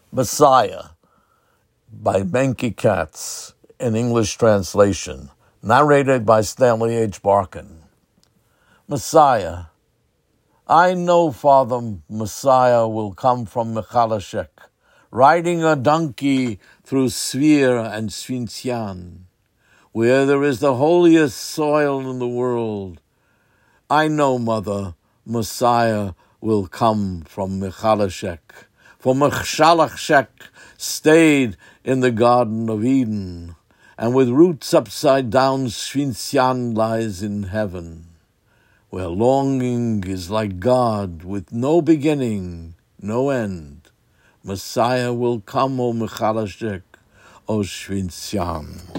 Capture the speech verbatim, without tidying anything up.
Messiah by Menke Katz, in English translation, narrated by Stanley H. Barkin. Messiah. I know, Father, Messiah will come from Michalashek, riding a donkey through Svir and Svincian, where there is the holiest soil in the world. I know, Mother, Messiah will come from Michalashek, for Michalashek stayed in the Garden of Eden, and with roots upside down, Svincian lies in heaven, where longing is like God, with no beginning, no end. Messiah will come, O Michalashek, O Svincian.